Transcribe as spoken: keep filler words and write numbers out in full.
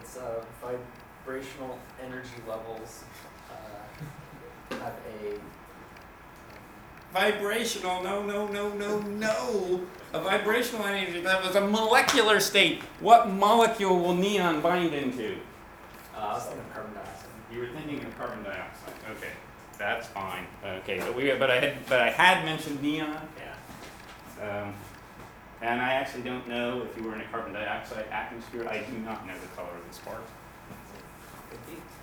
its uh, vibrational energy levels uh, have a Vibrational, no, no, no, no, no. A vibrational energy level is a molecular state. What molecule will neon bind into? uh, I was thinking of carbon dioxide. You were thinking of carbon dioxide. Okay, that's fine. Okay, but we, but I had, but I had mentioned neon. Yeah. Um, and I actually don't know if you were in a carbon dioxide atmosphere. I do not know the color of the spark. Could be.